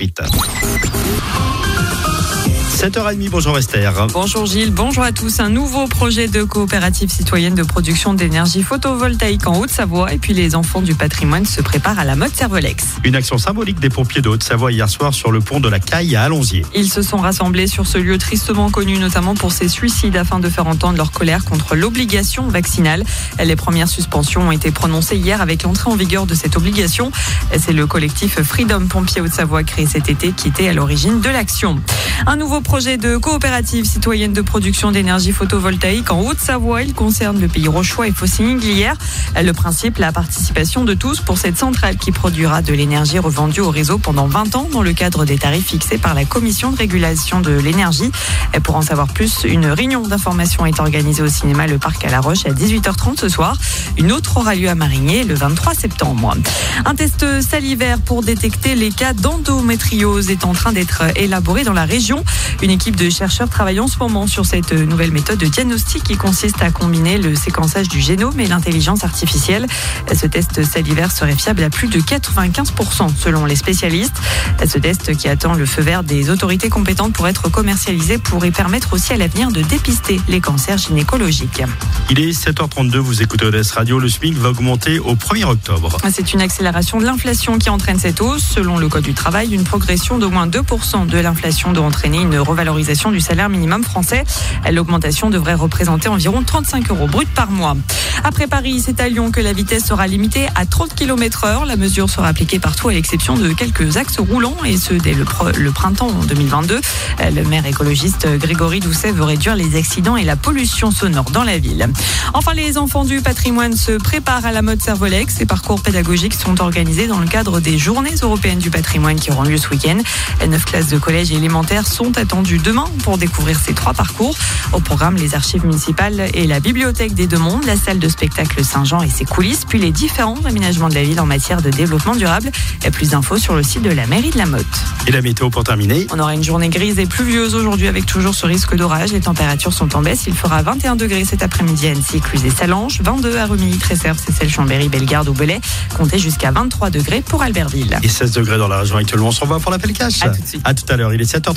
suite. 7h30, bonjour Esther. Bonjour Gilles, bonjour à tous. Un nouveau projet de coopérative citoyenne de production d'énergie photovoltaïque en Haute-Savoie. Et puis les enfants du patrimoine se préparent à la mode Servolex. Une action symbolique des pompiers de Haute-Savoie hier soir sur le pont de la Caille à Allonzier. Ils se sont rassemblés sur ce lieu tristement connu, notamment pour ces suicides, afin de faire entendre leur colère contre l'obligation vaccinale. Les premières suspensions ont été prononcées hier avec l'entrée en vigueur de cette obligation. C'est le collectif Freedom Pompiers Haute-Savoie créé cet été qui était à l'origine de l'action. Un nouveau projet de coopérative citoyenne de production d'énergie photovoltaïque en Haute-Savoie. Il concerne le pays Rochois et Faucigny-Glières. Le principe, la participation de tous pour cette centrale qui produira de l'énergie revendue au réseau pendant 20 ans dans le cadre des tarifs fixés par la Commission de régulation de l'énergie. Et pour en savoir plus, une réunion d'information est organisée au cinéma Le Parc à La Roche à 18h30 ce soir. Une autre aura lieu à Marigné le 23 septembre. Un test salivaire pour détecter les cas d'endométriose est en train d'être élaboré dans la région. Une équipe de chercheurs travaille en ce moment sur cette nouvelle méthode de diagnostic qui consiste à combiner le séquençage du génome et l'intelligence artificielle. Ce test salivaire serait fiable à plus de 95% selon les spécialistes. Ce test qui attend le feu vert des autorités compétentes pour être commercialisé pourrait permettre aussi à l'avenir de dépister les cancers gynécologiques. Il est 7h32, vous écoutez ODS Radio. Le SMIC va augmenter au 1er octobre. C'est une accélération de l'inflation qui entraîne cette hausse. Selon le Code du travail, une progression d'au moins 2% de l'inflation doit entraîner une revalorisation du salaire minimum français. L'augmentation devrait représenter environ 35 € brut par mois. Après Paris, c'est à Lyon que la vitesse sera limitée à 30 km/h. La mesure sera appliquée partout à l'exception de quelques axes roulants et ce dès le printemps 2022. Le maire écologiste Grégory Doucet veut réduire les accidents et la pollution sonore dans la ville. Enfin, les enfants du patrimoine se préparent à la mode Servolex. Ces parcours pédagogiques sont organisés dans le cadre des Journées européennes du patrimoine qui auront lieu ce week-end. 9 classes de collège et élémentaires sont attendues demain pour découvrir ces 3 parcours. Au programme, les archives municipales et la bibliothèque des Deux-Mondes, la salle de spectacle Saint-Jean et ses coulisses, puis les différents aménagements de la ville en matière de développement durable. Et plus d'infos sur le site de la mairie de la Motte. Et la météo pour terminer. On aura une journée grise et pluvieuse aujourd'hui avec toujours ce risque d'orage. Les températures sont en baisse. Il fera 21 degrés cet après-midi à Annecy, Cluses et Salange, 22 à Rumilly, Tresserre, Seyssel, Chambéry, Bellegarde ou Belay. Comptez jusqu'à 23 degrés pour Albertville. Et 16 degrés dans la région actuellement. On se revoit pour l'appel cash. À tout de suite. À tout à l'heure, il est 7h30.